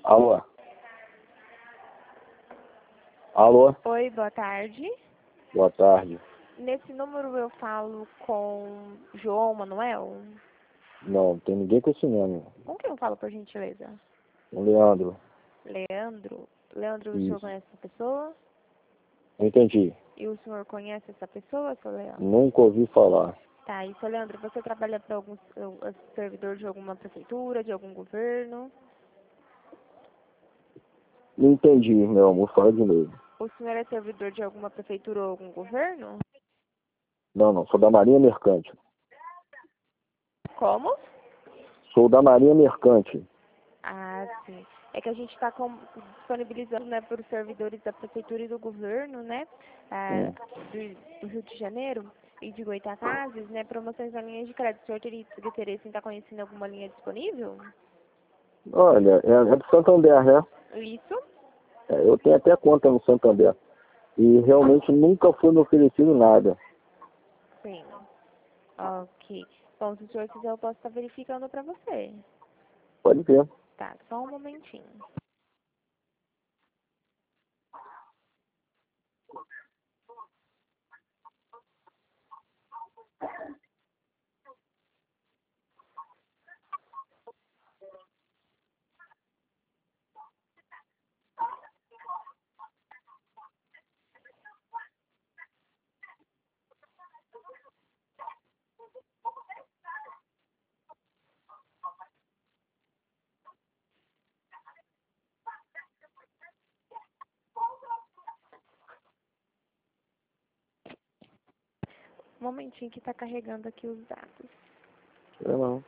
Alô? Alô? Oi, boa tarde. Boa tarde. Nesse número eu falo com João Manuel? Não tem ninguém com esse nome. Com quem eu falo, por gentileza? O Leandro. Leandro? Leandro, o senhor Isso. conhece essa pessoa? Não entendi. E o senhor conhece essa pessoa, seu Leandro? Nunca ouvi falar. Tá, e seu Leandro, você trabalha para algum servidor de alguma prefeitura, de algum governo? Não entendi, meu amor. Fala de novo. O senhor é servidor de alguma prefeitura ou algum governo? Não. Sou da Marinha Mercante. Como? Sou da Marinha Mercante. Ah, sim. É que a gente está disponibilizando, né, para os servidores da prefeitura e do governo, né, do Rio de Janeiro e de Goitacazes, né, promoções na linha de crédito. O senhor teria interesse em estar conhecendo alguma linha disponível? Olha, é do Santander, né? Isso? Eu tenho até conta no Santander. E realmente nunca foi me oferecido nada. Sim. Ok. Bom, se o senhor quiser, eu posso estar verificando para você. Pode ver. Tá, só um momentinho. Um momentinho que está carregando aqui os dados. Não.